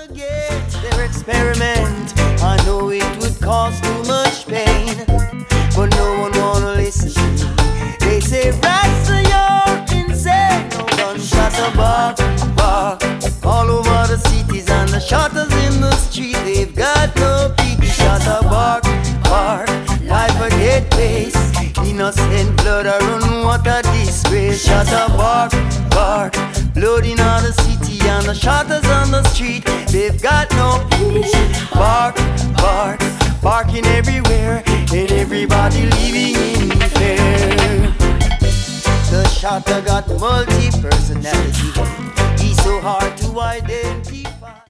against their experiment. I know it would cause too much pain, but no one wanna listen to me. They say, Rasta, you're insane. No gunshot a bark, bark. All over the cities and the shotters in the street. They've got no pity. Shot a bark, bark. Life a get pace. Innocent blood a run, what a disgrace. Shot a bark, bark. Blood in all the city and the shotters on the street. They've got no peace. Bark, bark, barking everywhere, and everybody living in fear. The shotter got multi-personality. He's so hard to identify.